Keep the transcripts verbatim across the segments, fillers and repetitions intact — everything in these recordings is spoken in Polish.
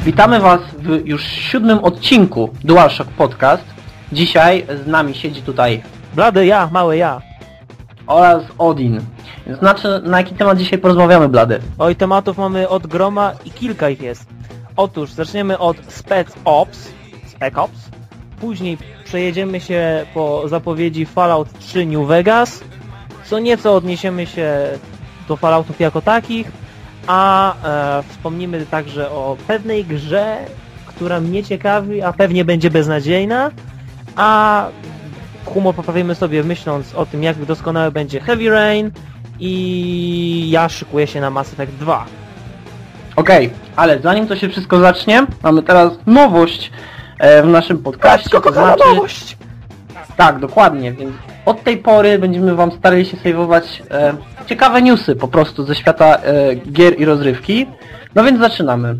Witamy Was w już siódmym odcinku DualShock Podcast. Dzisiaj z nami siedzi tutaj Blady, ja, mały ja. Oraz Odin. Znaczy, na jaki temat dzisiaj porozmawiamy, Blady? Oj, tematów mamy od groma i kilka ich jest. Otóż zaczniemy od Spec Ops, Spec Ops. Później przejedziemy się po zapowiedzi Fallout trzy New Vegas. Co nieco odniesiemy się do Falloutów jako takich. A e, wspomnimy także o pewnej grze, która mnie ciekawi, a pewnie będzie beznadziejna. A humor poprawimy sobie myśląc o tym, jak doskonały będzie Heavy Rain. I ja szykuję się na Mass Effect dwa. Okej, okay, ale zanim to się wszystko zacznie, mamy teraz nowość e, w naszym podcaście. To znaczy... nowość! Tak, dokładnie, więc od tej pory będziemy Wam starali się sejwować e, ciekawe newsy po prostu ze świata e, gier i rozrywki. No więc zaczynamy.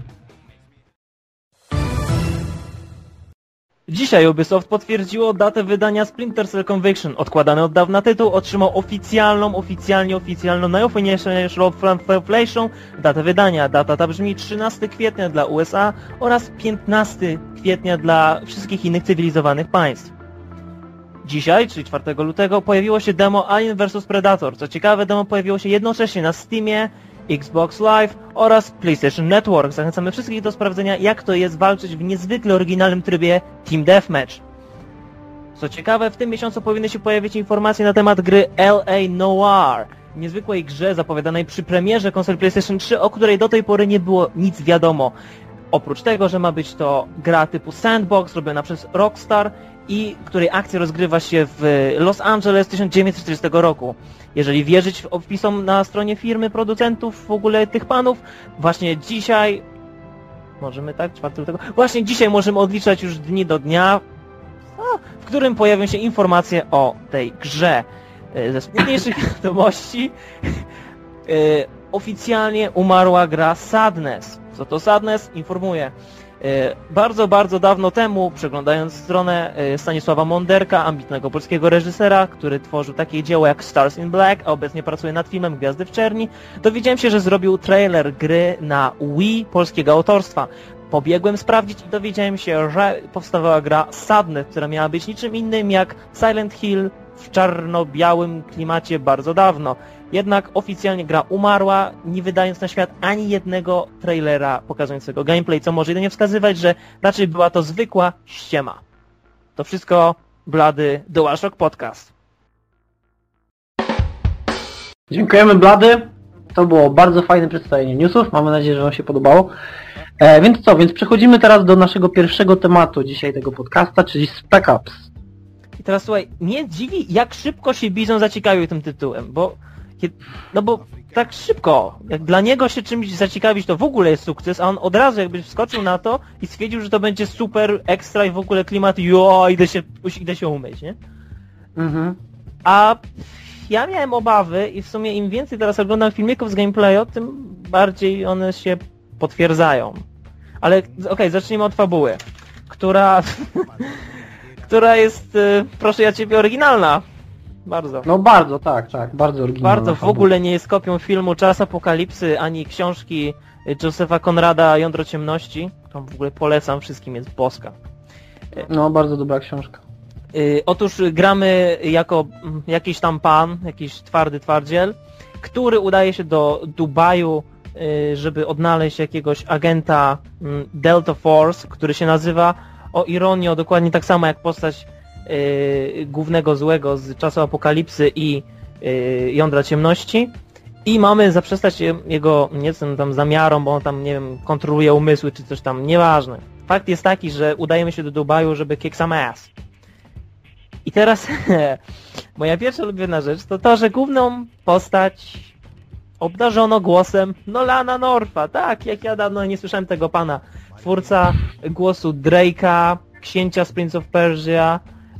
Dzisiaj Ubisoft potwierdziło datę wydania Splinter Cell Conviction. Odkładany od dawna tytuł otrzymał oficjalną, oficjalnie oficjalną, najofficialniejszą datę wydania. Data ta brzmi trzynastego kwietnia dla U S A oraz piętnastego kwietnia dla wszystkich innych cywilizowanych państw. Dzisiaj, czyli czwartego lutego, pojawiło się demo Alien versus. Predator. Co ciekawe, demo pojawiło się jednocześnie na Steamie, Xbox Live oraz PlayStation Network. Zachęcamy wszystkich do sprawdzenia, jak to jest walczyć w niezwykle oryginalnym trybie Team Deathmatch. Co ciekawe, w tym miesiącu powinny się pojawić informacje na temat gry L A Noire, niezwykłej grze zapowiadanej przy premierze konsol PlayStation trzy, o której do tej pory nie było nic wiadomo. Oprócz tego, że ma być to gra typu sandbox robiona przez Rockstar i której akcja rozgrywa się w Los Angeles tysiąc dziewięćset czterdziestego roku. Jeżeli wierzyć opisom na stronie firmy producentów, w ogóle tych panów, właśnie dzisiaj... Możemy tak? czwartego lutego? Właśnie dzisiaj możemy odliczać już dni do dnia, w którym pojawią się informacje o tej grze. Ze smutniejszych wiadomości oficjalnie umarła gra Sadness. Co to Sadness? Informuję. Bardzo, bardzo dawno temu, przeglądając stronę Stanisława Monderka, ambitnego polskiego reżysera, który tworzył takie dzieło jak Stars in Black, a obecnie pracuje nad filmem Gwiazdy w Czerni, dowiedziałem się, że zrobił trailer gry na Wii polskiego autorstwa. Pobiegłem sprawdzić i dowiedziałem się, że powstawała gra Sadness, która miała być niczym innym jak Silent Hill w czarno-białym klimacie bardzo dawno. Jednak oficjalnie gra umarła, nie wydając na świat ani jednego trailera pokazującego gameplay, co może jedynie wskazywać, że raczej była to zwykła ściema. To wszystko, Blady, DualShock Podcast. Dziękujemy, Blady. To było bardzo fajne przedstawienie newsów. Mamy nadzieję, że Wam się podobało. E, więc co, więc przechodzimy teraz do naszego pierwszego tematu dzisiaj tego podcasta, czyli Spec Ops. I teraz słuchaj, mnie dziwi, jak szybko się Bizon zaciekawił tym tytułem, bo no bo tak szybko, jak dla niego się czymś zaciekawić, to w ogóle jest sukces, a on od razu jakby wskoczył na to i stwierdził, że to będzie super ekstra i w ogóle klimat, jo, idę się, idę się umyć, nie? Mhm. A ja miałem obawy i w sumie im więcej teraz oglądam filmików z gameplayu, tym bardziej one się potwierdzają. Ale okej, okay, zacznijmy od fabuły, która... która jest, proszę ja ciebie, oryginalna. Bardzo. No bardzo, tak, tak, bardzo oryginalna. Bardzo, w ogóle nie jest kopią filmu Czas Apokalipsy, ani książki Josepha Conrada Jądro Ciemności. Tą w ogóle polecam wszystkim, jest boska. No, bardzo dobra książka. Yy, otóż gramy jako jakiś tam pan, jakiś twardy twardziel, który udaje się do Dubaju, yy, żeby odnaleźć jakiegoś agenta yy, Delta Force, który się nazywa, o ironio, dokładnie tak samo jak postać Yy, głównego złego z Czasu Apokalipsy i yy, Jądra Ciemności i mamy zaprzestać jego nie wiem, tam zamiarom, bo on tam, nie wiem, kontroluje umysły czy coś tam, nieważne. Fakt jest taki, że udajemy się do Dubaju, żeby kick some ass. I teraz moja pierwsza ulubiona rzecz to to, że główną postać obdarzono głosem Nolana Northa. Tak, jak ja dawno nie słyszałem tego pana. Twórca głosu Drake'a, księcia z Prince of Persia,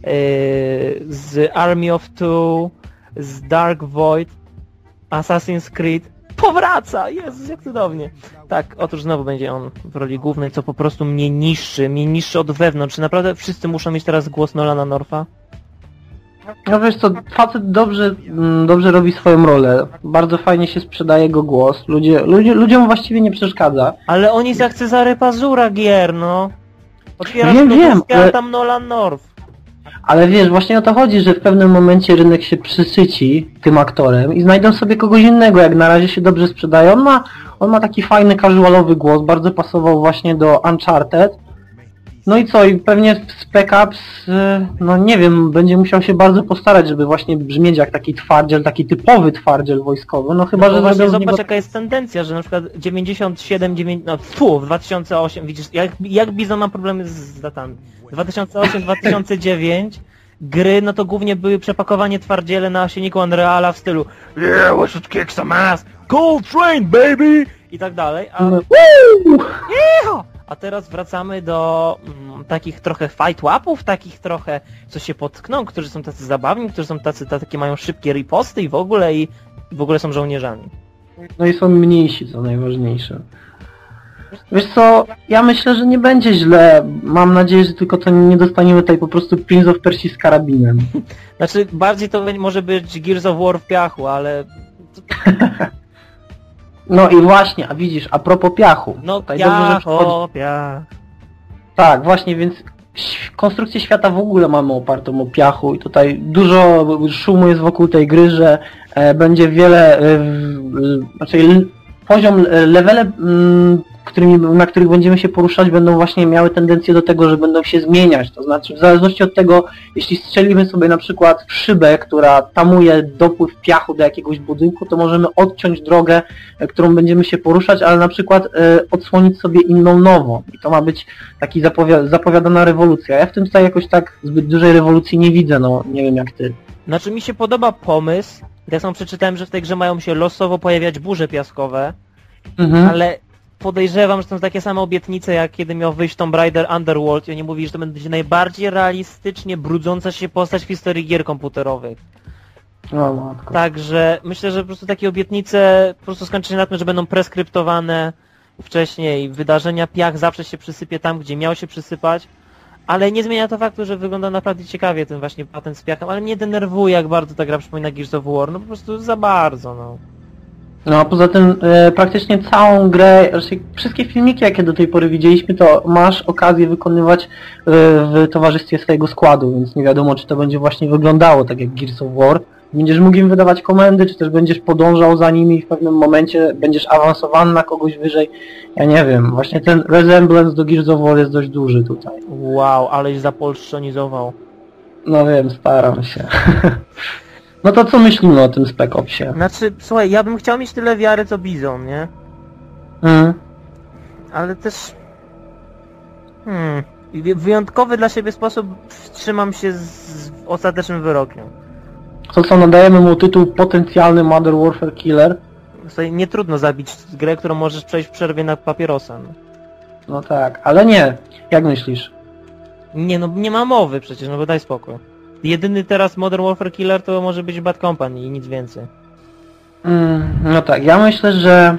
z Army of Two, z Dark Void, Assassin's Creed, powraca! Jezus, jak cudownie! Tak, otóż znowu będzie on w roli głównej, co po prostu mnie niszczy, mnie niszczy od wewnątrz. Czy naprawdę wszyscy muszą mieć teraz głos Nolana Northa? No wiesz co, facet dobrze, mm, dobrze robi swoją rolę. Bardzo fajnie się sprzedaje jego głos. Ludzie, ludzie, ludziom właściwie nie przeszkadza. Ale on jest jak Cezary Pazura gier, no. Otwierasz Wiem, wiem, lodówkę, ale- a tam Nolan North. Ale wiesz, właśnie o to chodzi, że w pewnym momencie rynek się przysyci tym aktorem i znajdą sobie kogoś innego, jak na razie się dobrze sprzedaje. On ma, on ma taki fajny, casualowy głos, bardzo pasował właśnie do Uncharted. No i co, i pewnie Spec Ops, y, no nie wiem, będzie musiał się bardzo postarać, żeby właśnie brzmieć jak taki twardziel, taki typowy twardziel wojskowy, no chyba, No że właśnie zrobią z zobacz niego... jaka jest tendencja, że na przykład dziewięćdziesiąt siedem, dziewięć, no fu, w dwa tysiące osiem, widzisz, jak, jak Bizon ma problemy z, z datami. dwa tysiące osiem dwa tysiące dziewięć gry, no to głównie były przepakowanie twardziele na silniku Unreala w stylu Yeah, we should kick some ass, Cold Train baby! I tak dalej, a... No, Jecha! A teraz wracamy do mm, takich trochę fight łapów, takich trochę, co się potkną, którzy są tacy zabawni, którzy są tacy, takie mają szybkie riposty i w ogóle i, i w ogóle są żołnierzami. no i są mniejsi, co najważniejsze. Wiesz co, ja myślę, że nie będzie źle. Mam nadzieję, że tylko to nie dostaniemy tutaj po prostu Prince of Persia z karabinem. Znaczy, bardziej to będzie- może być Gears of War w piachu, ale... No i właśnie, a widzisz, a propos piachu. No tutaj dobrze, że piach, przychodzi- o piach. Tak, właśnie, więc ś- konstrukcję świata w ogóle mamy opartą o piachu i tutaj dużo szumu jest wokół tej gry, że e, będzie wiele, e, w- znaczy l- poziom, e, levele, mm, którymi, na których będziemy się poruszać, będą właśnie miały tendencję do tego, że będą się zmieniać, to znaczy w zależności od tego, jeśli strzelimy sobie na przykład w szybę, która tamuje dopływ piachu do jakiegoś budynku, to możemy odciąć drogę, e, którą będziemy się poruszać, ale na przykład e, odsłonić sobie inną nową i to ma być taki zapowi- zapowiadana rewolucja. Ja w tym tutaj jakoś tak zbyt dużej rewolucji nie widzę, no nie wiem jak ty. Znaczy mi się podoba pomysł, ja sam przeczytałem, że w tej grze mają się losowo pojawiać burze piaskowe, Mhm. ale podejrzewam, że są takie same obietnice, jak kiedy miał wyjść Tomb Raider Underworld i oni mówili, że to będzie najbardziej realistycznie brudząca się postać w historii gier komputerowych. O matko. Także myślę, że po prostu takie obietnice po prostu skończy się na tym, że będą preskryptowane wcześniej. Wydarzenia, piach zawsze się przysypie tam, gdzie miał się przysypać, ale nie zmienia to faktu, że wygląda naprawdę ciekawie ten właśnie patent z piachem, ale mnie denerwuje, jak bardzo ta gra przypomina Gears of War, no po prostu za bardzo, no. No a poza tym e, praktycznie całą grę, raczej wszystkie filmiki jakie do tej pory widzieliśmy, to masz okazję wykonywać e, w towarzystwie swojego składu, więc nie wiadomo czy to będzie właśnie wyglądało tak jak Gears of War. Będziesz mógł im wydawać komendy, czy też będziesz podążał za nimi i w pewnym momencie będziesz awansowany na kogoś wyżej. Ja nie wiem, właśnie ten resemblance do Gears of War jest dość duży tutaj. Wow, aleś zapolszczonizował. No wiem, staram się. No to co myślimy o tym Spec Opsie? Znaczy, słuchaj, ja bym chciał mieć tyle wiary co Bizon, nie? Mm. Ale też... Hmm... i w wyjątkowy dla siebie sposób wstrzymam się z, z ostatecznym wyrokiem. To co, nadajemy mu tytuł potencjalny Modern Warfare Killer? Słuchaj, nie trudno zabić grę, którą możesz przejść w przerwie na papierosa. No. No tak, ale nie. Jak myślisz? Nie no, nie ma mowy przecież, no bo daj spokój. Jedyny teraz Modern Warfare Killer to może być Bad Company i nic więcej. Mm, no tak, ja myślę, że...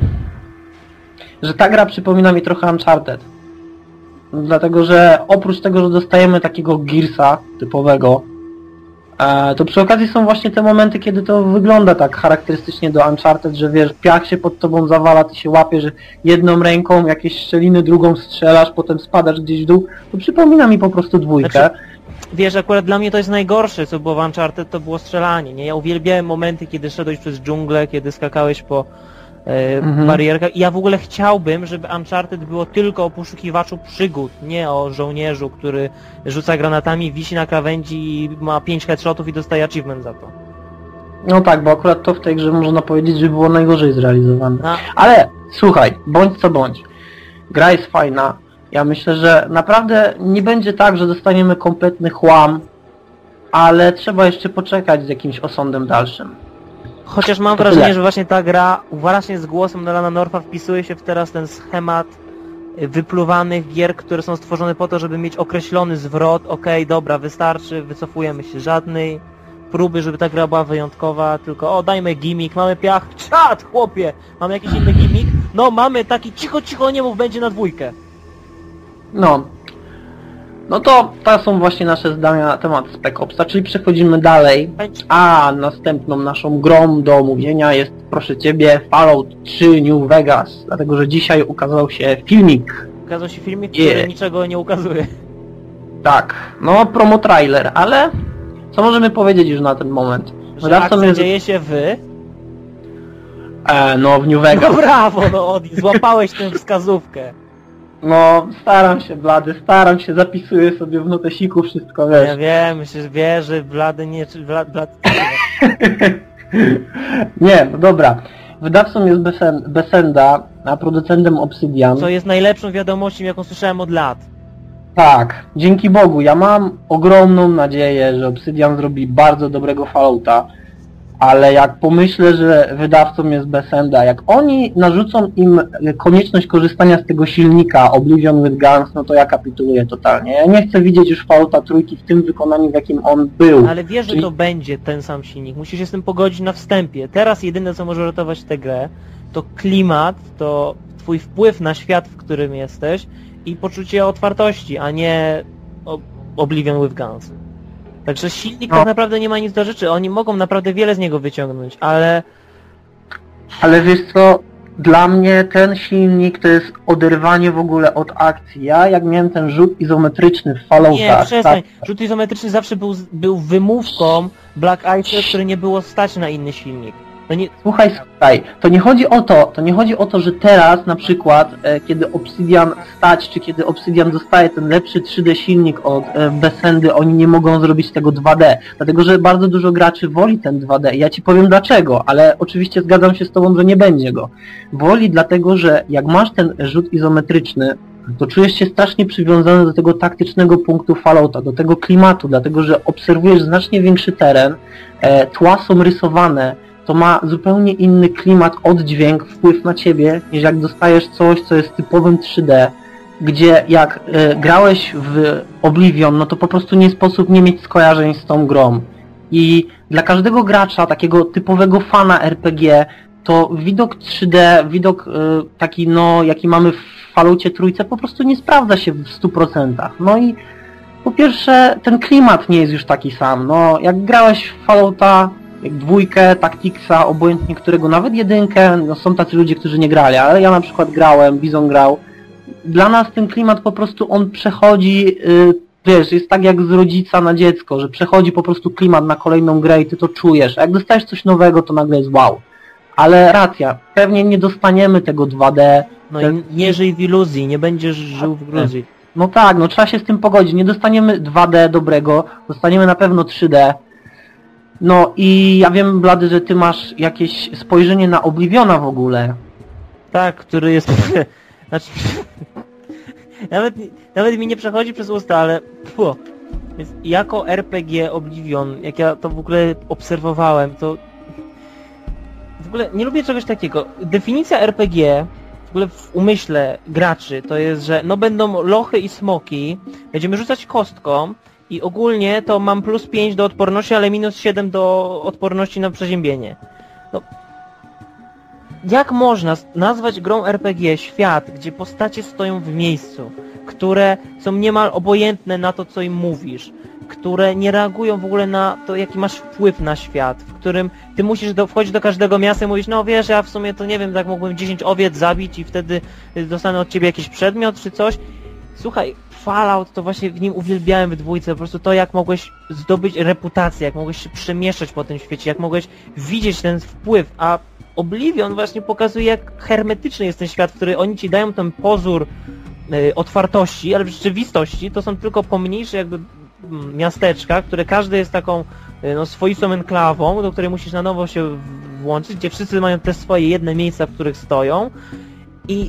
że ta gra przypomina mi trochę Uncharted. Dlatego, że oprócz tego, że dostajemy takiego Gearsa typowego, e, to przy okazji są właśnie te momenty, kiedy to wygląda tak charakterystycznie do Uncharted, że wiesz, piach się pod tobą zawala, ty się łapiesz jedną ręką, jakieś szczeliny, drugą strzelasz, potem spadasz gdzieś w dół. To przypomina mi po prostu dwójkę. Znaczy, wiesz, akurat dla mnie to jest najgorsze, co było w Uncharted, to było strzelanie, nie? Ja uwielbiałem momenty, kiedy szedłeś przez dżunglę, kiedy skakałeś po e, Mhm. barierkach. I ja w ogóle chciałbym, żeby Uncharted było tylko o poszukiwaczu przygód, nie o żołnierzu, który rzuca granatami, wisi na krawędzi i ma pięć headshotów i dostaje achievement za to. No tak, bo akurat to w tej grze można powiedzieć, że było najgorzej zrealizowane. A, Ale słuchaj, bądź co bądź. Gra jest fajna. Ja myślę, że naprawdę nie będzie tak, że dostaniemy kompletny chłam, ale trzeba jeszcze poczekać z jakimś osądem dalszym. chociaż mam To wrażenie, tyle. że właśnie ta gra właśnie z głosem Nolana Northa wpisuje się w teraz ten schemat y, wypluwanych gier, które są stworzone po to, żeby mieć określony zwrot, okej, dobra, wystarczy, wycofujemy się, żadnej próby, żeby ta gra była wyjątkowa, tylko o, dajmy gimmick, mamy piach, czad, chłopie, mamy jakiś inny gimmick, no mamy taki, cicho, cicho, nie mów, będzie na dwójkę. No. No to to są właśnie nasze zdania na temat Spec Opsa, czyli przechodzimy dalej. A następną naszą grą do omówienia jest, proszę Ciebie, Fallout trzy New Vegas, dlatego że dzisiaj ukazał się filmik. Ukazał się filmik, Yeah. który niczego nie ukazuje. Tak, no promo trailer, ale co możemy powiedzieć już na ten moment? Że Wydawcą akcja jest... dzieje się w... E, no w New Vegas. No brawo, no Odi, złapałeś tę wskazówkę. No staram się, blady, staram się, zapisuję sobie w notesiku wszystko, wiesz. Ja wiem, myślę, że wie, że blady nie... czy Blad, blad... Nie, no dobra. Wydawcą jest Besen- Bethesda, a producentem Obsidian. Co jest najlepszą wiadomością, jaką słyszałem od lat. Tak, dzięki Bogu. Ja mam ogromną nadzieję, że Obsidian zrobi bardzo dobrego Fallouta, ale jak pomyślę, że wydawcą jest Bethesda, jak oni narzucą im konieczność korzystania z tego silnika Oblivion with Guns, no to ja kapituluję totalnie. Ja nie chcę widzieć już Fallouta trójki w tym wykonaniu, w jakim on był. Ale wiesz, Czyli... że to będzie ten sam silnik. Musisz się z tym pogodzić na wstępie. Teraz jedyne, co może ratować tę grę, to klimat, to twój wpływ na świat, w którym jesteś i poczucie otwartości, a nie Oblivion with Guns. Także silnik no. tak naprawdę nie ma nic do rzeczy. Oni mogą naprawdę wiele z niego wyciągnąć, ale... Ale wiesz co, dla mnie ten silnik to jest oderwanie w ogóle od akcji. Ja jak miałem ten rzut izometryczny w Falloutach... Nie, przestań. Tak, Rzut izometryczny zawsze był, był wymówką Black Ice, który nie było stać na inny silnik. No nie... Słuchaj, słuchaj, to nie chodzi o to, to nie chodzi o to, że teraz na przykład, e, kiedy Obsidian stać, czy kiedy Obsidian dostaje ten lepszy trzy D silnik od e, Bethesdy, oni nie mogą zrobić tego dwa D, dlatego że bardzo dużo graczy woli ten dwa D i ja Ci powiem dlaczego, ale oczywiście zgadzam się z Tobą, że nie będzie go. Woli dlatego, że jak masz ten rzut izometryczny, to czujesz się strasznie przywiązany do tego taktycznego punktu Fallouta, do tego klimatu, dlatego że obserwujesz znacznie większy teren, e, tła są rysowane, to ma zupełnie inny klimat, oddźwięk, wpływ na ciebie, niż jak dostajesz coś, co jest typowym trzy D, gdzie jak y, grałeś w Oblivion, no to po prostu nie sposób nie mieć skojarzeń z tą grą. I dla każdego gracza, takiego typowego fana R P G, to widok trzy D, widok y, taki, no, jaki mamy w Falloutie trójce, po prostu nie sprawdza się w stu procentach. No i po pierwsze, ten klimat nie jest już taki sam. No, jak grałeś w Fallouta, jak dwójkę, Tacticsa, obojętnie którego, nawet jedynkę, no są tacy ludzie, którzy nie grali, ale ja na przykład grałem, Bizon grał. Dla nas ten klimat po prostu on przechodzi, yy, wiesz, jest tak jak z rodzica na dziecko, że przechodzi po prostu klimat na kolejną grę i ty to czujesz. A jak dostajesz coś nowego, to nagle jest wow. Ale racja, pewnie nie dostaniemy tego dwa D. No ten... i nie żyj w iluzji, nie będziesz żył w Gruzji. No tak, no trzeba się z tym pogodzić. Nie dostaniemy dwa D dobrego, dostaniemy na pewno trzy D. No i ja wiem, Blady, że ty masz jakieś spojrzenie na Obliviona w ogóle. Tak, który jest... znaczy... nawet, nawet mi nie przechodzi przez usta, ale... Puh. Więc jako R P G Oblivion, jak ja to w ogóle obserwowałem, to... W ogóle nie lubię czegoś takiego. Definicja R P G w ogóle w umyśle graczy to jest, że no będą lochy i smoki, będziemy rzucać kostką, i ogólnie to mam plus pięć do odporności, ale minus siedem do odporności na przeziębienie. No, jak można nazwać grą R P G świat, gdzie postacie stoją w miejscu, które są niemal obojętne na to, co im mówisz, które nie reagują w ogóle na to, jaki masz wpływ na świat, w którym ty musisz do, wchodzić do każdego miasta i mówić, no wiesz, ja w sumie to nie wiem, tak mógłbym dziesięć owiec zabić i wtedy dostanę od ciebie jakiś przedmiot czy coś. Słuchaj, Fallout to właśnie w nim uwielbiałem w dwójce, po prostu to jak mogłeś zdobyć reputację, jak mogłeś się przemieszczać po tym świecie, jak mogłeś widzieć ten wpływ, a Oblivion właśnie pokazuje, jak hermetyczny jest ten świat, w który oni ci dają ten pozór y, otwartości, ale w rzeczywistości to są tylko pomniejsze jakby miasteczka, które każde jest taką y, no, swoistą enklawą, do której musisz na nowo się włączyć, gdzie wszyscy mają te swoje jedne miejsca, w których stoją i...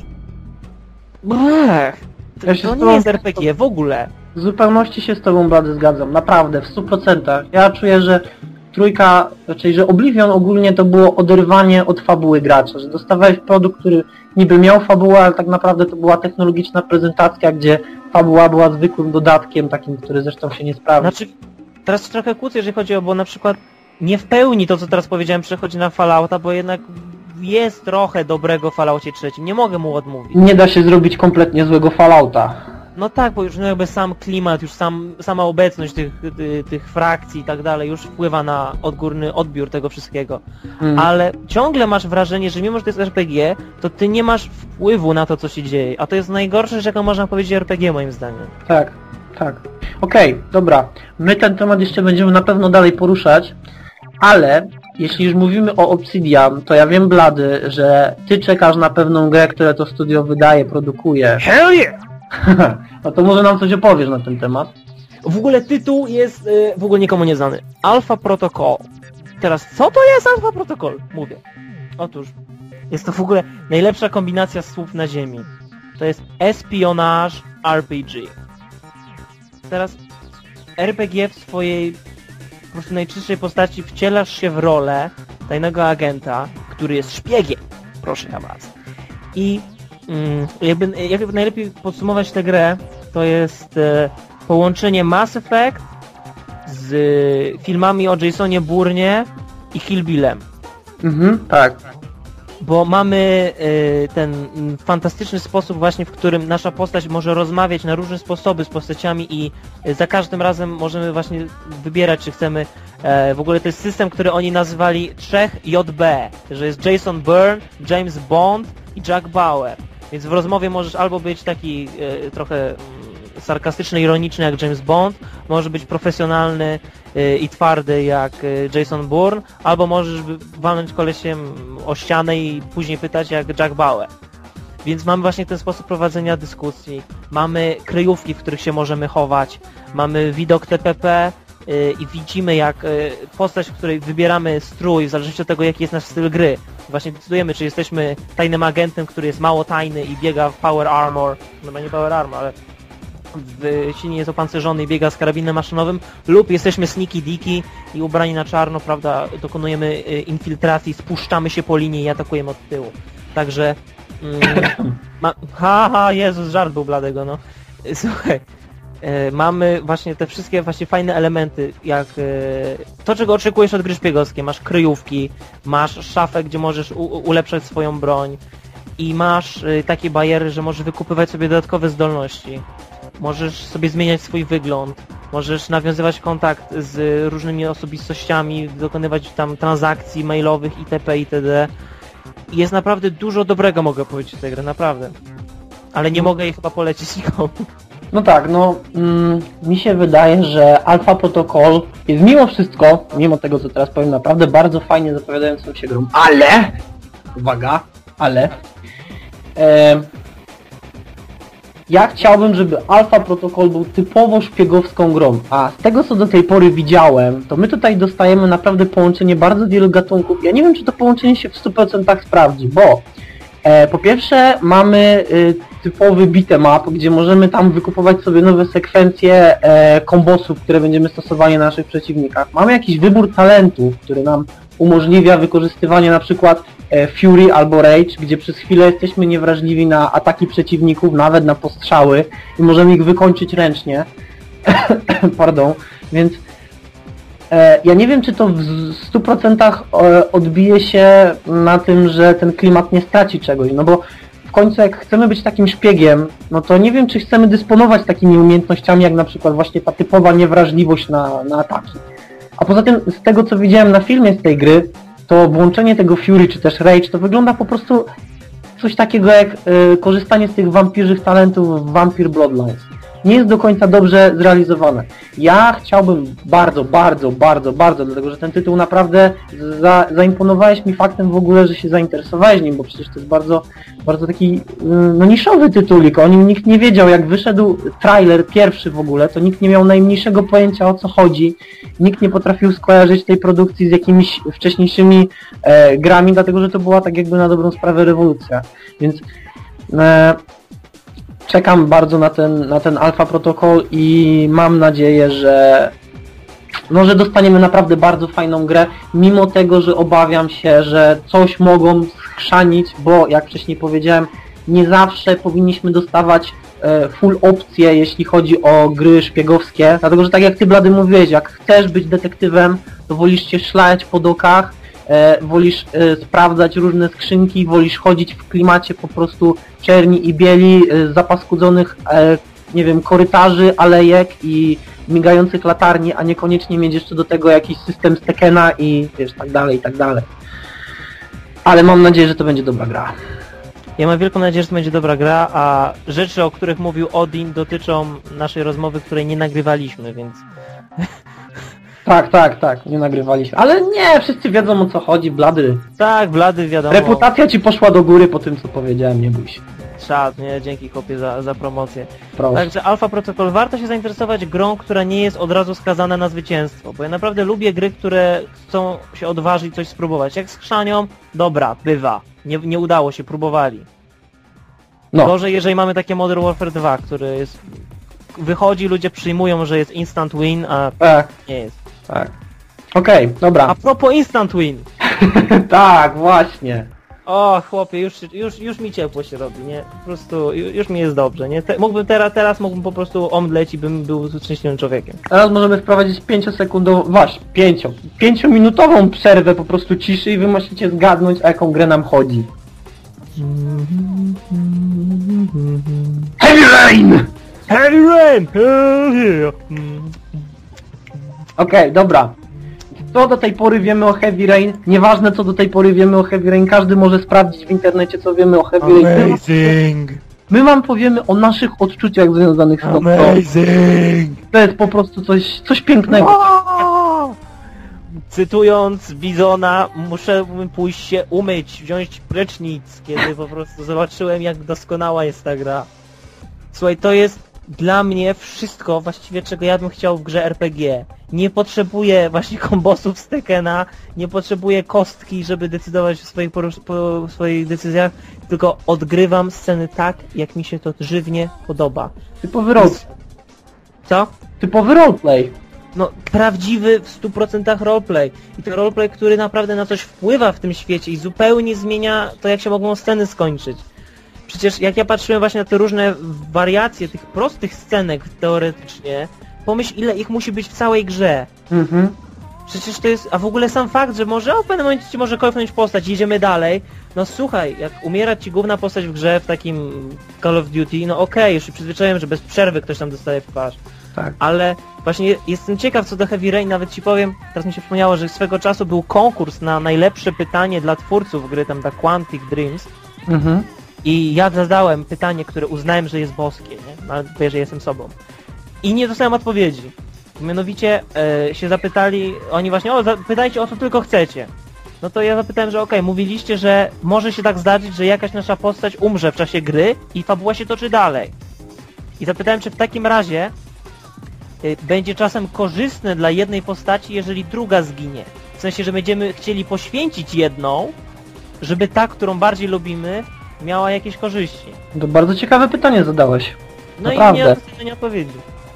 Brech. To, Ja się to z nie tobą- jest R P G w ogóle. W zupełności się z tobą, Blady, zgadzam, naprawdę, w stu procentach. Ja czuję, że trójka, raczej, że Oblivion ogólnie to było oderwanie od fabuły gracza, że dostawałeś produkt, który niby miał fabułę, ale tak naprawdę to była technologiczna prezentacja, gdzie fabuła była zwykłym dodatkiem, takim, który zresztą się nie sprawdza. Znaczy, teraz trochę kłócę, jeżeli chodzi o, bo na przykład nie w pełni to, co teraz powiedziałem, przechodzi na Fallouta, bo jednak jest trochę dobrego w Falloutie trzecim, nie mogę mu odmówić. Nie da się zrobić kompletnie złego Fallouta. No tak, bo już no jakby sam klimat, już sam, sama obecność tych, tych, tych frakcji i tak dalej już wpływa na odgórny odbiór tego wszystkiego. Mm. Ale ciągle masz wrażenie, że mimo, że to jest er pe gie, to ty nie masz wpływu na to, co się dzieje. A to jest najgorsze rzecz, jaką można powiedzieć er pe gie, moim zdaniem. Tak, tak. Okej, okay, dobra. My ten temat jeszcze będziemy na pewno dalej poruszać, ale jeśli już mówimy o Obsidian, to ja wiem, Blady, że ty czekasz na pewną grę, które to studio wydaje, produkuje. Hell yeah! No to może nam coś opowiesz na ten temat. W ogóle tytuł jest y, w ogóle nikomu nieznany. Alpha Protocol. Teraz, co to jest Alpha Protocol? Mówię. Otóż, jest to w ogóle najlepsza kombinacja słów na ziemi. To jest Espionage er pe gie. Teraz, er pe gie w swojej po prostu najczystszej postaci wcielasz się w rolę tajnego agenta, który jest szpiegiem. Proszę ja was. I mm, jakby, jakby najlepiej podsumować tę grę, to jest e, połączenie Mass Effect z e, filmami o Jasonie Bournie i Hillbillem. Mhm, tak. Bo mamy e, ten m, fantastyczny sposób właśnie, w którym nasza postać może rozmawiać na różne sposoby z postaciami i e, za każdym razem możemy właśnie wybierać, czy chcemy. E, w ogóle to jest system, który oni nazywali trzech J B, że jest Jason Bourne, James Bond i Jack Bauer. Więc w rozmowie możesz albo być taki e, trochę mm, sarkastyczny, ironiczny jak James Bond, możesz być profesjonalny e, i twardy jak e, Jason Bourne, albo możesz walnąć kolesiem o ścianę i później pytać jak Jack Bauer. Więc mamy właśnie ten sposób prowadzenia dyskusji, mamy kryjówki, w których się możemy chować, mamy widok T P P e, i widzimy jak e, postać, w której wybieramy strój, w zależności od tego jaki jest nasz styl gry. Właśnie decydujemy, czy jesteśmy tajnym agentem, który jest mało tajny i biega w power armor, no nie power armor, ale w silnie jest opancerzony i biega z karabinem maszynowym, lub jesteśmy sneaky dicky i ubrani na czarno, prawda, dokonujemy infiltracji, spuszczamy się po linii i atakujemy od tyłu. Także... Mm, ma, ha, ha, Jezus, żart był Bladego, no. Słuchaj, e, mamy właśnie te wszystkie właśnie fajne elementy, jak e, to, czego oczekujesz od gry szpiegowskiej. Masz kryjówki, masz szafę, gdzie możesz u, ulepszać swoją broń i masz e, takie bariery, że możesz wykupywać sobie dodatkowe zdolności. Możesz sobie zmieniać swój wygląd, możesz nawiązywać kontakt z różnymi osobistościami, dokonywać tam transakcji mailowych itp. itd. Jest naprawdę dużo dobrego, mogę powiedzieć, w tej grze, naprawdę. Ale nie mogę jej chyba polecić nikomu. No tak, no mm, mi się wydaje, że Alpha Protocol jest mimo wszystko, mimo tego co teraz powiem, naprawdę bardzo fajnie zapowiadającą się grą, ale, uwaga, ale e, ja chciałbym, żeby Alpha Protocol był typowo szpiegowską grą, a z tego co do tej pory widziałem, to my tutaj dostajemy naprawdę połączenie bardzo wielu gatunków. Ja nie wiem, czy to połączenie się w stu procentach sprawdzi, bo e, po pierwsze mamy y, typowy beat'em up, gdzie możemy tam wykupować sobie nowe sekwencje e, kombosów, które będziemy stosowali na naszych przeciwnikach. Mamy jakiś wybór talentów, który nam umożliwia wykorzystywanie na przykład e, Fury albo Rage, gdzie przez chwilę jesteśmy niewrażliwi na ataki przeciwników, nawet na postrzały i możemy ich wykończyć ręcznie. Pardon, więc e, ja nie wiem, czy to w stu procentach e, odbije się na tym, że ten klimat nie straci czegoś, no bo w końcu jak chcemy być takim szpiegiem, no to nie wiem, czy chcemy dysponować takimi umiejętnościami, jak na przykład właśnie ta typowa niewrażliwość na, na ataki. A poza tym, z tego co widziałem na filmie z tej gry, to włączenie tego Fury czy też Rage to wygląda po prostu coś takiego jak y, korzystanie z tych wampirzych talentów w Vampire Bloodlines. Nie jest do końca dobrze zrealizowane. Ja chciałbym bardzo, bardzo, bardzo, bardzo, dlatego że ten tytuł naprawdę za, zaimponowałeś mi faktem w ogóle, że się zainteresowałeś nim, bo przecież to jest bardzo, bardzo taki no, niszowy tytulik. O nim nikt nie wiedział, jak wyszedł trailer pierwszy w ogóle, to nikt nie miał najmniejszego pojęcia o co chodzi. Nikt nie potrafił skojarzyć tej produkcji z jakimiś wcześniejszymi e, grami, dlatego że to była tak jakby na dobrą sprawę rewolucja. Więc e, czekam bardzo na ten, na ten Alpha Protocol i mam nadzieję, że no, że dostaniemy naprawdę bardzo fajną grę, mimo tego, że obawiam się, że coś mogą schrzanić, bo jak wcześniej powiedziałem, nie zawsze powinniśmy dostawać e, full opcje, jeśli chodzi o gry szpiegowskie, dlatego że tak jak ty, Blady, mówiłeś, jak chcesz być detektywem, to wolisz się szlać po dokach, e, wolisz e, sprawdzać różne skrzynki, wolisz chodzić w klimacie po prostu czerni i bieli, e, zapaskudzonych e, nie wiem, korytarzy, alejek i migających latarni, a niekoniecznie mieć jeszcze do tego jakiś system z Tekkena i wiesz, tak dalej, i tak dalej. Ale mam nadzieję, że to będzie dobra gra. Ja mam wielką nadzieję, że to będzie dobra gra, a rzeczy, o których mówił Odin, dotyczą naszej rozmowy, której nie nagrywaliśmy, więc... Tak, tak, tak, nie nagrywaliśmy. Ale nie, wszyscy wiedzą, o co chodzi, blady. Tak, blady, wiadomo. Reputacja ci poszła do góry po tym, co powiedziałem, nie bój się. Szat, nie? Dzięki kopie za, za promocję. Proszę. Także Alpha Protocol, warto się zainteresować grą, która nie jest od razu skazana na zwycięstwo, bo ja naprawdę lubię gry, które chcą się odważyć coś spróbować. Jak z Chrzanią, dobra, bywa. Nie, nie udało się, próbowali. No. Gorzej, jeżeli mamy takie Modern Warfare dwa, który jest... Wychodzi, ludzie przyjmują, że jest instant win, a Tak, nie jest. tak. Okej, okay, dobra. A propos instant win! Tak, właśnie. O, chłopie, już, już, już mi ciepło się robi, nie? Po prostu, ju- już mi jest dobrze, nie? Te, mógłbym teraz, teraz mógłbym po prostu omdleć i bym był szczęśliwym człowiekiem. Teraz możemy wprowadzić pięciosekundową, wasz, pięcio, pięciominutową przerwę po prostu ciszy i wy musicie zgadnąć, o jaką grę nam chodzi. Heavy Rain! Heavy Rain! Hell yeah! Okej, okay, dobra. Co do tej pory wiemy o Heavy Rain? Nieważne co do tej pory wiemy o Heavy Rain, każdy może sprawdzić w internecie, co wiemy o Heavy Rain. Amazing! My wam powiemy o naszych odczuciach związanych z tą grą. Amazing! To jest po prostu coś, coś pięknego. Cytując Bizona, muszę pójść się umyć, wziąć prysznic, kiedy po prostu zobaczyłem, jak doskonała jest ta gra. Słuchaj, to jest dla mnie wszystko właściwie, czego ja bym chciał w grze R P G. Nie potrzebuję właśnie kombosów z Tekkena, nie potrzebuję kostki, żeby decydować o swoich, porusz- po swoich decyzjach, tylko odgrywam sceny tak, jak mi się to żywnie podoba. Typowy roleplay. Co? Typowy roleplay. No, prawdziwy w stu procentach roleplay. I to roleplay, który naprawdę na coś wpływa w tym świecie i zupełnie zmienia to, jak się mogą sceny skończyć. Przecież jak ja patrzyłem właśnie na te różne wariacje tych prostych scenek teoretycznie, pomyśl, ile ich musi być w całej grze. Mhm. Przecież to jest, a w ogóle sam fakt, że może o, w pewnym momencie ci może kolpnąć postać, jedziemy dalej. No słuchaj, jak umiera ci główna postać w grze w takim Call of Duty, no okej, okay, już się przyzwyczaiłem, że bez przerwy ktoś tam dostaje w twarz. Tak. Ale właśnie jestem ciekaw co do Heavy Rain, nawet ci powiem, teraz mi się przypomniało, że swego czasu był konkurs na najlepsze pytanie dla twórców gry, tam ta Quantic Dreams. Mhm. I ja zadałem pytanie, które uznałem, że jest boskie, nie? Nawet powiem, że jestem sobą. I nie dostałem odpowiedzi. Mianowicie e, się zapytali, oni właśnie, o, pytajcie o co tylko chcecie. No to ja zapytałem, że okej, okay, mówiliście, że może się tak zdarzyć, że jakaś nasza postać umrze w czasie gry i fabuła się toczy dalej. I zapytałem, czy w takim razie e, będzie czasem korzystne dla jednej postaci, jeżeli druga zginie. W sensie, że będziemy chcieli poświęcić jedną, żeby ta, którą bardziej lubimy, miała jakieś korzyści. To bardzo ciekawe pytanie zadałeś. No Naprawdę. i nie dostałem odpowiedzi.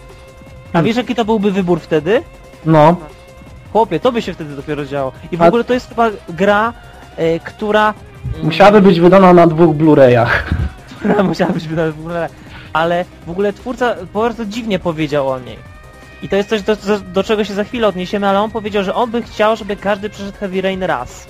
A Hmm. wiesz jaki to byłby wybór wtedy? No. Chłopie, to by się wtedy dopiero działo. I w A- ogóle to jest chyba gra, e, która... mm, Musiałaby być wydana na dwóch Blu-rayach. która musiała być wydana w ogóle. Ale w ogóle twórca bardzo dziwnie powiedział o niej. I to jest coś, do, do, do czego się za chwilę odniesiemy, ale on powiedział, że on by chciał, żeby każdy przeszedł Heavy Rain raz.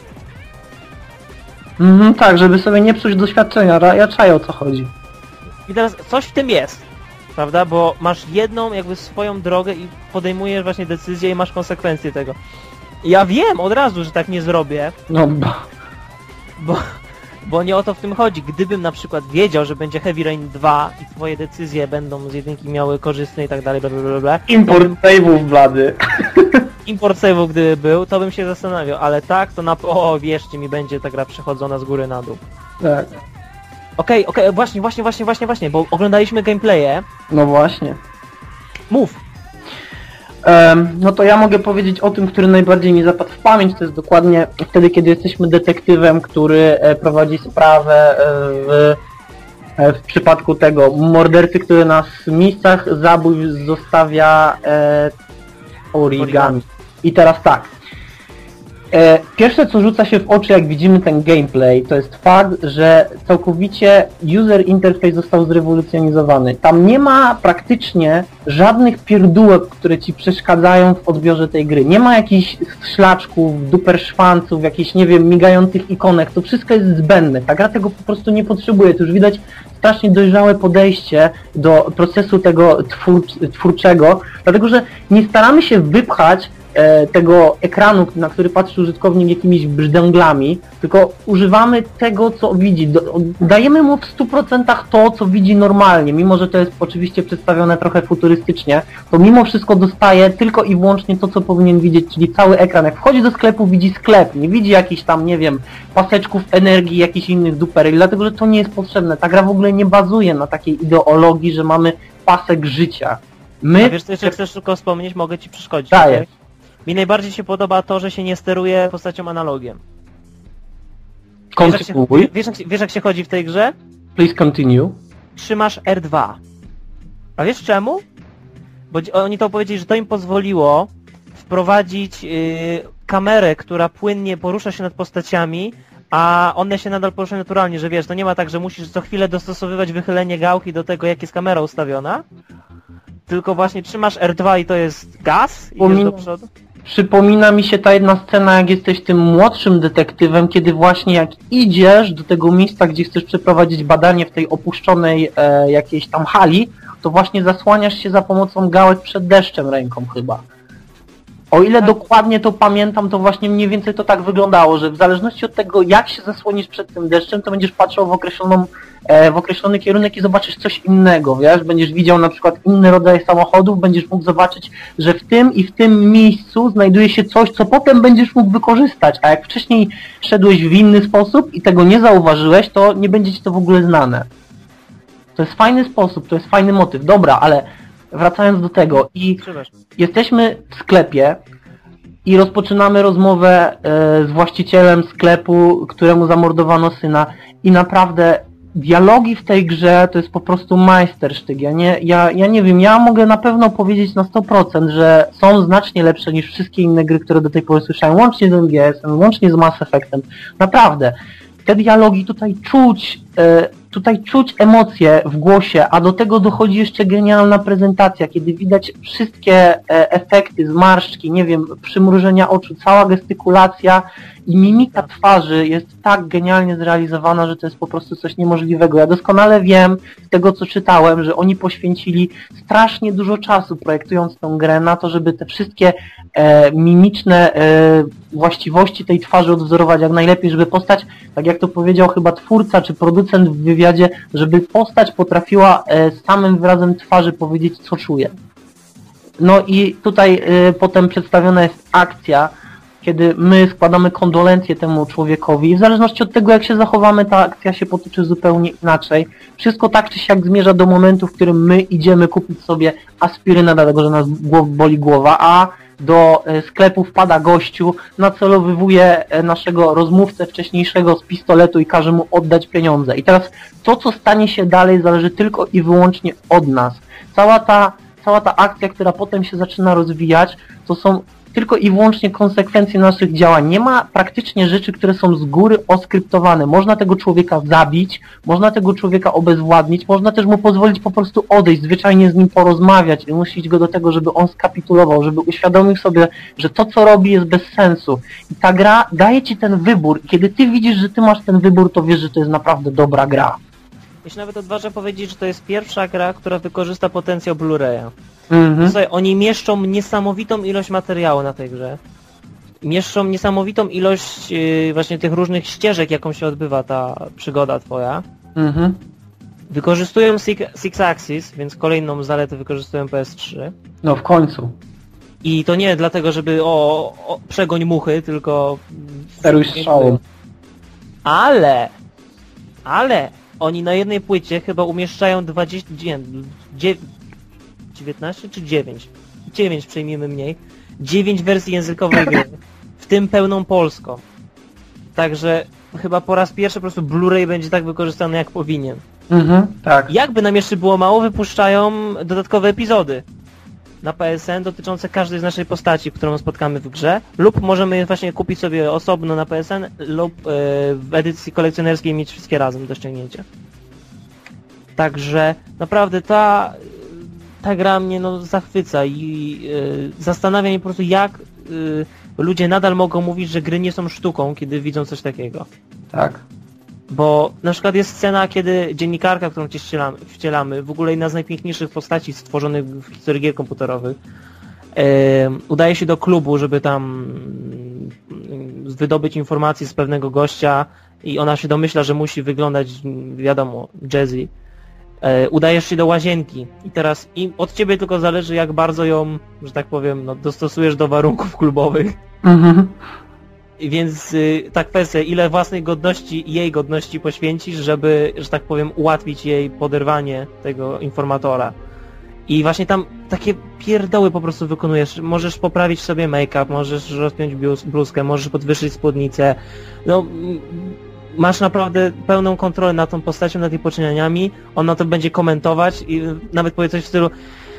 Mhm, tak, żeby sobie nie psuć doświadczenia, ra- ja czaję o co chodzi. I teraz coś w tym jest, prawda? Bo masz jedną jakby swoją drogę i podejmujesz właśnie decyzję i masz konsekwencje tego. I ja wiem od razu, że tak nie zrobię, No ba. bo, bo nie o to w tym chodzi. Gdybym na przykład wiedział, że będzie Heavy Rain dwa i twoje decyzje będą z jedynki miały korzystne i tak dalej, bla bla bla bla. Import save'ów, blady. Import save'u gdyby był, to bym się zastanawiał, ale tak to na... O, wierzcie mi, będzie ta gra przechodzona z góry na dół. Tak. Okej, okej, właśnie, właśnie, właśnie, właśnie, właśnie, bo oglądaliśmy gameplaye. No właśnie. Mów! Em, no to ja mogę powiedzieć o tym, który najbardziej mi zapadł w pamięć, to jest dokładnie wtedy, kiedy jesteśmy detektywem, który e, prowadzi sprawę e, w, e, w przypadku tego mordercy, który na miejscach zabójstw zostawia e, origami. I teraz tak. E, pierwsze co rzuca się w oczy jak widzimy ten gameplay to jest fakt, że całkowicie user interface został zrewolucjonizowany. Tam nie ma praktycznie żadnych pierdółek, które ci przeszkadzają w odbiorze tej gry. Nie ma jakichś szlaczków, duper szwanców, jakichś nie wiem migających ikonek, to wszystko jest zbędne. Ta gra tego po prostu nie potrzebuje, to już widać strasznie dojrzałe podejście do procesu tego twór, twórczego, dlatego że nie staramy się wypchać tego ekranu, na który patrzy użytkownik jakimiś brzdęglami, tylko używamy tego, co widzi. Dajemy mu w stu procentach to, co widzi normalnie, mimo że to jest oczywiście przedstawione trochę futurystycznie, to mimo wszystko dostaje tylko i wyłącznie to, co powinien widzieć, czyli cały ekran. Jak wchodzi do sklepu, widzi sklep, nie widzi jakichś tam, nie wiem, paseczków energii, jakichś innych dupery, dlatego że to nie jest potrzebne. Ta gra w ogóle nie bazuje na takiej ideologii, że mamy pasek życia. My... A wiesz, co jeszcze chcesz tylko wspomnieć, mogę ci przeszkodzić. Daję. Okay? Mi najbardziej się podoba to, że się nie steruje postacią analogiem. Wiesz jak, się, wiesz, jak się, wiesz jak się chodzi w tej grze? Please continue. Trzymasz R dwa. A wiesz czemu? Bo oni to powiedzieli, że to im pozwoliło wprowadzić yy, kamerę, która płynnie porusza się nad postaciami, a one się nadal poruszają naturalnie, że wiesz, to nie ma tak, że musisz co chwilę dostosowywać wychylenie gałki do tego, jak jest kamera ustawiona. Tylko właśnie trzymasz R dwa i to jest gaz, idziesz Pomin... do przodu. Przypomina mi się ta jedna scena, jak jesteś tym młodszym detektywem, kiedy właśnie jak idziesz do tego miejsca, gdzie chcesz przeprowadzić badanie w tej opuszczonej e, jakiejś tam hali, to właśnie zasłaniasz się za pomocą gałek przed deszczem ręką chyba. O ile tak. Dokładnie to pamiętam, to właśnie mniej więcej to tak wyglądało, że w zależności od tego, jak się zasłonisz przed tym deszczem, to będziesz patrzył w określoną w określony kierunek i zobaczysz coś innego, wiesz? Będziesz widział na przykład inny rodzaj samochodów, będziesz mógł zobaczyć, że w tym i w tym miejscu znajduje się coś, co potem będziesz mógł wykorzystać, a jak wcześniej szedłeś w inny sposób i tego nie zauważyłeś, to nie będzie ci to w ogóle znane. To jest fajny sposób, to jest fajny motyw. Dobra, ale wracając do tego i jesteśmy w sklepie i rozpoczynamy rozmowę z właścicielem sklepu, któremu zamordowano syna i naprawdę dialogi w tej grze to jest po prostu majstersztyk. Ja nie, ja, ja nie wiem, ja mogę na pewno powiedzieć na sto procent, że są znacznie lepsze niż wszystkie inne gry, które do tej pory słyszałem, łącznie z M G S-em, łącznie z Mass Effectem. Naprawdę. Te dialogi tutaj czuć, e, tutaj czuć emocje w głosie, a do tego dochodzi jeszcze genialna prezentacja, kiedy widać wszystkie e, efekty, zmarszczki, nie wiem, przymrużenia oczu, cała gestykulacja i mimika twarzy jest tak genialnie zrealizowana, że to jest po prostu coś niemożliwego. Ja doskonale wiem z tego, co czytałem, że oni poświęcili strasznie dużo czasu projektując tę grę na to, żeby te wszystkie e, mimiczne e, właściwości tej twarzy odwzorować jak najlepiej, żeby postać, tak jak to powiedział chyba twórca czy producent w wywiadzie, żeby postać potrafiła e, z samym wyrazem twarzy powiedzieć, co czuje. No i tutaj e, potem przedstawiona jest akcja, kiedy my składamy kondolencje temu człowiekowi i w zależności od tego, jak się zachowamy, ta akcja się potoczy zupełnie inaczej. Wszystko tak czy siak zmierza do momentu, w którym my idziemy kupić sobie aspirynę, dlatego że nas boli głowa, a do sklepu wpada gościu, nacelowywuje naszego rozmówcę wcześniejszego z pistoletu i każe mu oddać pieniądze. I teraz to, co stanie się dalej, zależy tylko i wyłącznie od nas. Cała ta, cała ta akcja, która potem się zaczyna rozwijać, to są tylko i wyłącznie konsekwencje naszych działań. Nie ma praktycznie rzeczy, które są z góry oskryptowane. Można tego człowieka zabić, można tego człowieka obezwładnić, można też mu pozwolić po prostu odejść, zwyczajnie z nim porozmawiać i musić go do tego, żeby on skapitulował, żeby uświadomił sobie, że to, co robi, jest bez sensu. I ta gra daje ci ten wybór. Kiedy ty widzisz, że ty masz ten wybór, to wiesz, że to jest naprawdę dobra gra. Ja się nawet odważę powiedzieć, że to jest pierwsza gra, która wykorzysta potencjał Blu-raya. Mhm. Słuchaj, oni mieszczą niesamowitą ilość materiału na tej grze. Mieszczą niesamowitą ilość yy, właśnie tych różnych ścieżek, jaką się odbywa ta przygoda twoja. Mhm. Wykorzystują Six Axis, więc kolejną zaletę wykorzystują P S trzy. No w końcu. I to nie dlatego, żeby o, o przegoń muchy, tylko... Steruj strzałą. Ale... Ale... Oni na jednej płycie chyba umieszczają dwadzieścia... dziewiętnaście czy dziewięć? dziewięć przejmijmy mniej. dziewięć wersji językowej gry. W tym pełną polską. Także chyba po raz pierwszy po prostu Blu-ray będzie tak wykorzystany jak powinien. Mhm, tak. Jakby nam jeszcze było mało, wypuszczają dodatkowe epizody. na P S N dotyczące każdej z naszej postaci, którą spotkamy w grze, lub możemy je właśnie kupić sobie osobno na P S N lub yy, w edycji kolekcjonerskiej mieć wszystkie razem do ściągnięcia. Także naprawdę ta, ta gra mnie no, zachwyca i yy, zastanawia mnie po prostu, jak yy, ludzie nadal mogą mówić, że gry nie są sztuką, kiedy widzą coś takiego. Tak. Bo na przykład jest scena, kiedy dziennikarka, którą cię wcielamy, wcielamy w ogóle jedna z najpiękniejszych postaci stworzonych w historii gier komputerowych, yy, udaje się do klubu, żeby tam yy, wydobyć informacje z pewnego gościa i ona się domyśla, że musi wyglądać, wiadomo, jazzy. Yy, udajesz się do łazienki i teraz im, od ciebie tylko zależy, jak bardzo ją, że tak powiem, no, dostosujesz do warunków klubowych. Mhm. Więc y, ta kwestia, ile własnej godności i jej godności poświęcisz, żeby, że tak powiem, ułatwić jej poderwanie tego informatora. I właśnie tam takie pierdoły po prostu wykonujesz. Możesz poprawić sobie make-up, możesz rozpiąć bluzkę, możesz podwyższyć spódnicę. No, masz naprawdę pełną kontrolę nad tą postacią, nad jej poczynaniami. Ona to będzie komentować i nawet powie coś w stylu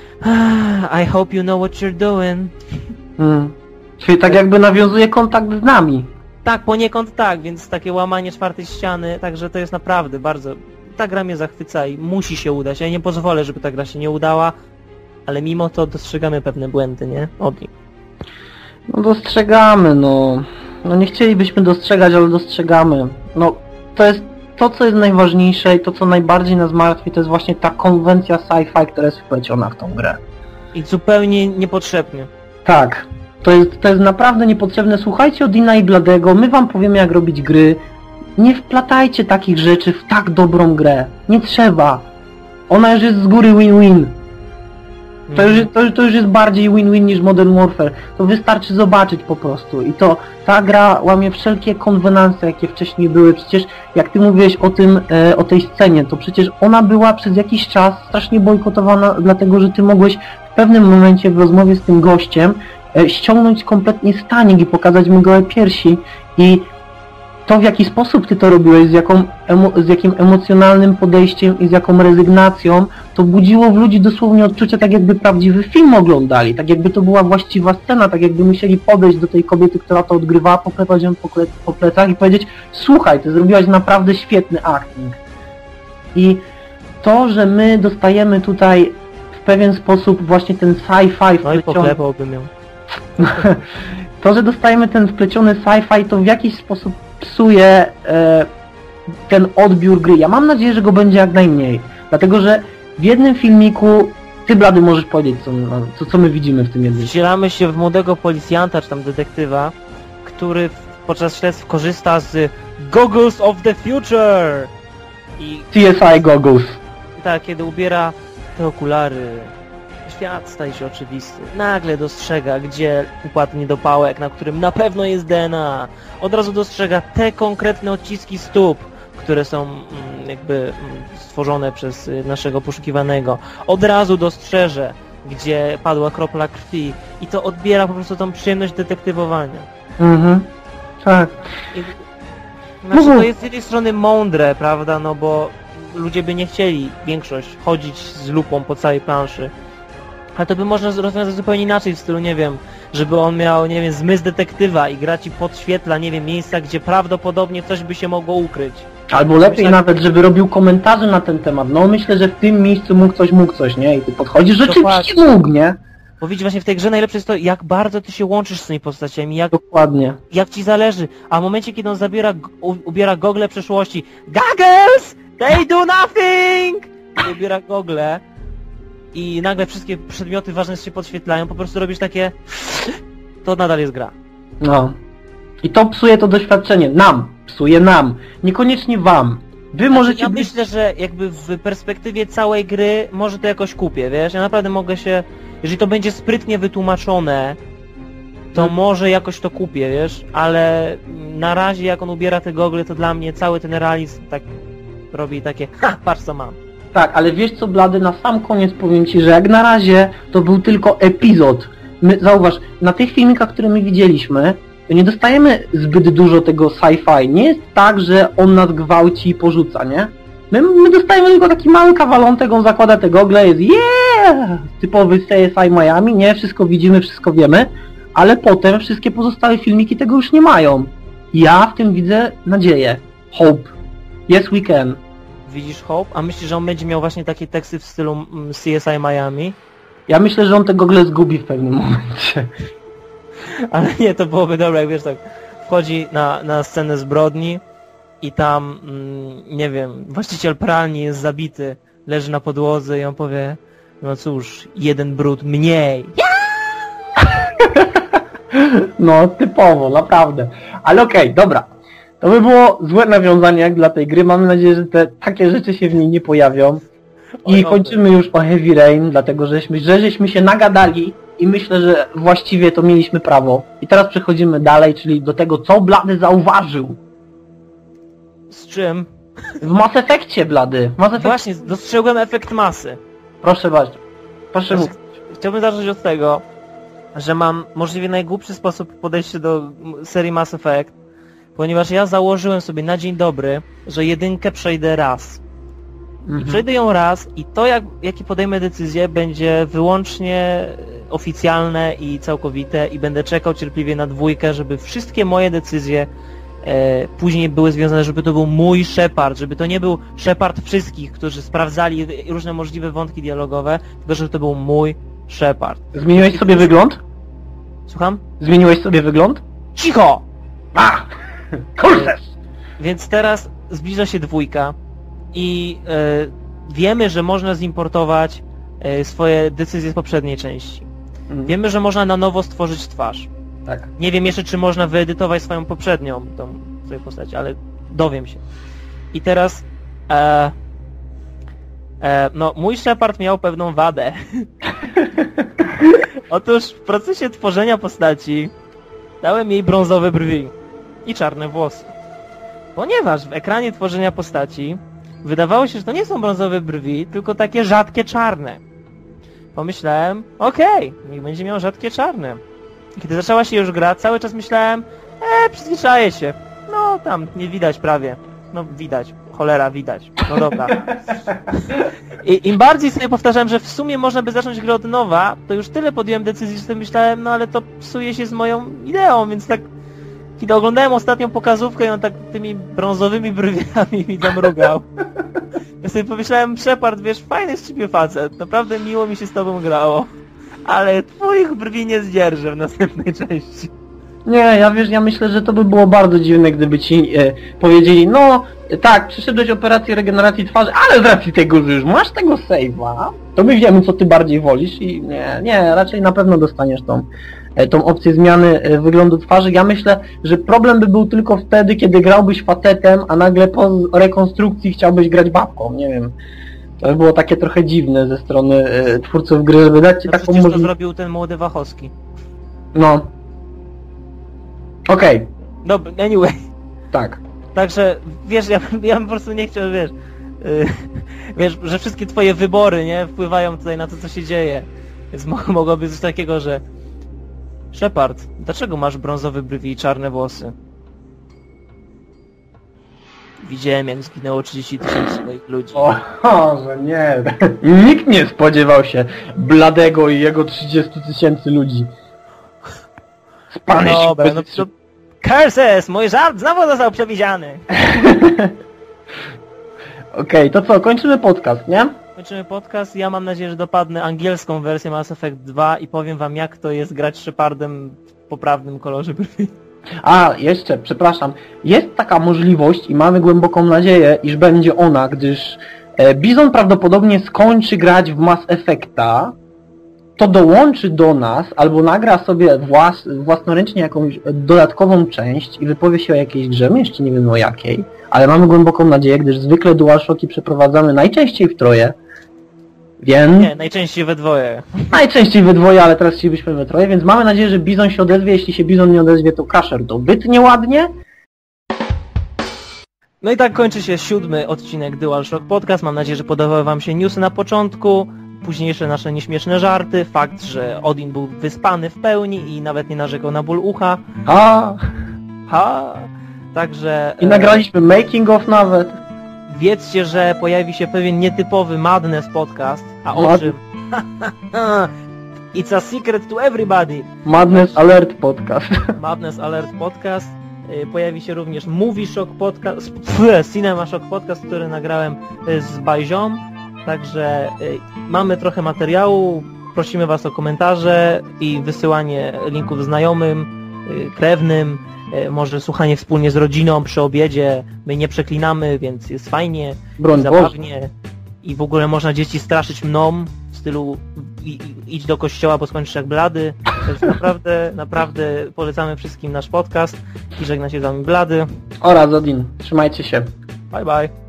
I hope you know what you're doing. Mm. Czyli tak jakby nawiązuje kontakt z nami. Tak, poniekąd tak, więc takie łamanie czwartej ściany, także to jest naprawdę bardzo... Ta gra mnie zachwyca i musi się udać. Ja nie pozwolę, żeby ta gra się nie udała, ale mimo to dostrzegamy pewne błędy, nie? Od nich. No dostrzegamy, no. No nie chcielibyśmy dostrzegać, ale dostrzegamy. No to jest to, co jest najważniejsze i to, co najbardziej nas martwi, to jest właśnie ta konwencja sci-fi, która jest wpleciona w tą grę. I zupełnie niepotrzebnie. Tak. To jest, to jest naprawdę niepotrzebne. Słuchajcie Odina i Bladego, my wam powiemy, jak robić gry. Nie wplatajcie takich rzeczy w tak dobrą grę. Nie trzeba. Ona już jest z góry win-win. To już, to, to już jest bardziej win-win niż Modern Warfare. To wystarczy zobaczyć po prostu. I to ta gra łamie wszelkie konwenanse, jakie wcześniej były. Przecież jak ty mówiłeś o tym, e, o tej scenie, to przecież ona była przez jakiś czas strasznie bojkotowana, dlatego że ty mogłeś w pewnym momencie w rozmowie z tym gościem e, ściągnąć kompletnie stanik i pokazać mu gołe piersi. I to, w jaki sposób ty to robiłeś, z, jaką emo, z jakim emocjonalnym podejściem i z jaką rezygnacją, to budziło w ludzi dosłownie odczucie, tak jakby prawdziwy film oglądali, tak jakby to była właściwa scena, tak jakby musieli podejść do tej kobiety, która to odgrywała, poklepać ją po, ple, po plecach i powiedzieć: słuchaj, ty zrobiłaś naprawdę świetny acting. I to, że my dostajemy tutaj w pewien sposób właśnie ten sci-fi No i poklepałbym ją. To, że dostajemy ten wpleciony sci-fi, to w jakiś sposób psuje e, ten odbiór gry. Ja mam nadzieję, że go będzie jak najmniej. Dlatego, że w jednym filmiku, ty Blady możesz powiedzieć, co, co, co my widzimy w tym jednym. Wcielamy się w młodego policjanta, czy tam detektywa, który podczas śledztw korzysta z Goggles of the Future! I C S I Goggles. tak, kiedy ubiera te okulary, świat staje się oczywisty. Nagle dostrzega, gdzie układ niedopałek, na którym na pewno jest D N A. Od razu dostrzega te konkretne odciski stóp, które są mm, jakby mm, stworzone przez y, naszego poszukiwanego. Od razu dostrzeże, gdzie padła kropla krwi i to odbiera po prostu tą przyjemność detektywowania. Mhm. Tak. I, znaczy to jest z jednej strony mądre, prawda, no bo ludzie by nie chcieli, większość, chodzić z lupą po całej planszy. Ale to by można rozwiązać zupełnie inaczej, w stylu, nie wiem, żeby on miał, nie wiem, zmysł detektywa i gra ci podświetla, nie wiem, miejsca, gdzie prawdopodobnie coś by się mogło ukryć. Albo lepiej nawet, żeby robił komentarze na ten temat. No myślę, że w tym miejscu mógł coś, mógł coś, nie? I ty podchodzisz, rzeczywiście mógł, nie? Bo widzisz, właśnie w tej grze najlepsze jest to, jak bardzo ty się łączysz z tymi postaciami, jak, Dokładnie. jak ci zależy. A w momencie, kiedy on zabiera, u, ubiera gogle przeszłości, Goggles! They do nothing! I ubiera gogle i nagle wszystkie przedmioty ważne się podświetlają, po prostu robisz takie... To nadal jest gra. No. I to psuje to doświadczenie. Nam. Psuje nam. Niekoniecznie wam. Wy Znaczy, możecie ja być... myślę, że jakby w perspektywie całej gry może to jakoś kupię, wiesz? Ja naprawdę mogę się... Jeżeli to będzie sprytnie wytłumaczone, to Hmm. może jakoś to kupię, wiesz? Ale na razie jak on ubiera te gogle, to dla mnie cały ten realizm tak robi takie ha, patrz co mam. Tak, ale wiesz co, Blady, na sam koniec powiem ci, że jak na razie to był tylko epizod. My, zauważ, na tych filmikach, które my widzieliśmy, to nie dostajemy zbyt dużo tego sci-fi. Nie jest tak, że on nas gwałci i porzuca, nie? My, my dostajemy tylko taki mały kawalątek, on zakłada te gogle, jest yeah! yeah, typowy C S I Miami, nie, wszystko widzimy, wszystko wiemy, ale potem wszystkie pozostałe filmiki tego już nie mają. Ja w tym widzę nadzieję. Hope. Yes we can. Widzisz Hope? A myślisz, że on będzie miał właśnie takie teksty w stylu mm, C S I Miami? Ja myślę, że on tego Google zgubi w pewnym momencie. Ale nie, to byłoby dobre, jak wiesz tak, wchodzi na, na scenę zbrodni i tam, mm, nie wiem, właściciel pralni jest zabity, leży na podłodze i on powie, no cóż, jeden brud mniej. No, typowo, naprawdę. Ale okej, okay, dobra. To by było złe nawiązanie jak dla tej gry. Mamy nadzieję, że te takie rzeczy się w niej nie pojawią. I Oj, kończymy już o Heavy Rain, dlatego żeśmy, że żeśmy się nagadali i myślę, że właściwie to mieliśmy prawo. I teraz przechodzimy dalej, czyli do tego, co Blady zauważył. Z czym? W Mass Effectie, Blady. Mass Effect... Właśnie, dostrzegłem efekt masy. Proszę bardzo. Proszę Znaczy, chciałbym zacząć od tego, że mam możliwie najgłupszy sposób podejścia do serii Mass Effect, ponieważ ja założyłem sobie na dzień dobry, że jedynkę przejdę raz. Mhm. I przejdę ją raz i to, jak, jakie podejmę decyzje, będzie wyłącznie oficjalne i całkowite i będę czekał cierpliwie na dwójkę, żeby wszystkie moje decyzje e, później były związane, żeby to był mój Shepard, żeby to nie był Shepard wszystkich, którzy sprawdzali różne możliwe wątki dialogowe, tylko żeby to był mój Shepard. Zmieniłeś sobie wygląd? Słucham? Zmieniłeś sobie wygląd? Cicho! A! Kurses! Więc teraz zbliża się dwójka i e, wiemy, że można zimportować e, swoje decyzje z poprzedniej części. Mhm. Wiemy, że można na nowo stworzyć twarz. Tak. Nie wiem jeszcze, czy można wyedytować swoją poprzednią tą swoją postać, ale dowiem się. I teraz e, e, no, mój Shepard miał pewną wadę. Otóż w procesie tworzenia postaci dałem jej brązowe brwi i czarne włosy. Ponieważ w ekranie tworzenia postaci wydawało się, że to nie są brązowe brwi, tylko takie rzadkie czarne. Pomyślałem, okej, okay, niech będzie miał rzadkie czarne. I kiedy zaczęła się już gra, cały czas myślałem, eee, przyzwyczaję się. No tam, nie widać prawie. No widać, cholera widać. No dobra. I im bardziej sobie powtarzałem, że w sumie można by zacząć grę od nowa, to już tyle podjąłem decyzji, że sobie myślałem, no ale to psuje się z moją ideą, więc tak... Kiedy oglądałem ostatnią pokazówkę i on tak tymi brązowymi brwiami mi zamrugał. Ja sobie pomyślałem, Shepard, wiesz, fajny z ciebie facet, naprawdę miło mi się z tobą grało. Ale twoich brwi nie zdzierżę w następnej części. Nie, ja wiesz, ja myślę, że to by było bardzo dziwne, gdyby ci e, powiedzieli, no tak, przeszedłeś operację regeneracji twarzy, ale z racji tego, że już masz tego save'a, to my wiemy, co ty bardziej wolisz i nie, nie, raczej na pewno dostaniesz tą, e, tą opcję zmiany e, wyglądu twarzy. Ja myślę, że problem by był tylko wtedy, kiedy grałbyś facetem, a nagle po rekonstrukcji chciałbyś grać babką, nie wiem. To by było takie trochę dziwne ze strony e, twórców gry, żeby dać ci no taką możliwość. możliwość. To zrobił ten młody Wachowski. No. Okej. Okay. Dobra, anyway. Tak. Także, wiesz, ja, ja bym po prostu nie chciał, wiesz, yy, wiesz, że wszystkie twoje wybory, nie, wpływają tutaj na to, co się dzieje. Więc mo mogłoby być coś takiego, że Shepard, dlaczego masz brązowe brwi i czarne włosy? Widziałem, jak zginęło trzydzieści tysięcy swoich ludzi. O, o, że nie. Nikt nie spodziewał się Bladego i jego trzydziestu tysięcy ludzi. No dobra, no to... Curses! Mój żart znowu został przewidziany! Okej, okay, to co, kończymy podcast, nie? Kończymy podcast, ja mam nadzieję, że dopadnę angielską wersję Mass Effect dwa i powiem wam, jak to jest grać Shepardem w poprawnym kolorze brwi. A, jeszcze, przepraszam, jest taka możliwość i mamy głęboką nadzieję, iż będzie ona, gdyż e, Bizon prawdopodobnie skończy grać w Mass Effecta, to dołączy do nas, albo nagra sobie włas, własnoręcznie jakąś dodatkową część i wypowie się o jakiejś grze, my jeszcze nie wiemy o jakiej, ale mamy głęboką nadzieję, gdyż zwykle DualShocki przeprowadzamy najczęściej w troje, więc... Nie, najczęściej we dwoje. Najczęściej we dwoje, ale teraz chcielibyśmy we troje, więc mamy nadzieję, że Bizon się odezwie, jeśli się Bizon nie odezwie, to Crusher to wytnie ładnie. No i tak kończy się siódmy odcinek DualShock Podcast, mam nadzieję, że podobały wam się newsy na początku, późniejsze nasze nieśmieszne żarty, fakt, że Odin był wyspany w pełni i nawet nie narzekał na ból ucha. Ha! Ha! Także... I nagraliśmy making of nawet. Wiedzcie, że pojawi się pewien nietypowy Madness podcast, a o czym, It's a secret to everybody. Madness Alert Podcast. Madness Alert Podcast. Pojawi się również Movie Shock Podcast, pff, Cinema Shock Podcast, który nagrałem z Bajzią. Także mamy trochę materiału. Prosimy Was o komentarze i wysyłanie linków znajomym, krewnym, może słuchanie wspólnie z rodziną przy obiedzie. My nie przeklinamy, więc jest fajnie, Broń zabawnie Boże. I w ogóle można dzieci straszyć mną w stylu i, i, idź do kościoła, bo skończysz jak blady. Więc naprawdę, naprawdę polecamy wszystkim nasz podcast i żegna się z Wami Blady oraz Odin. Trzymajcie się. Bye bye.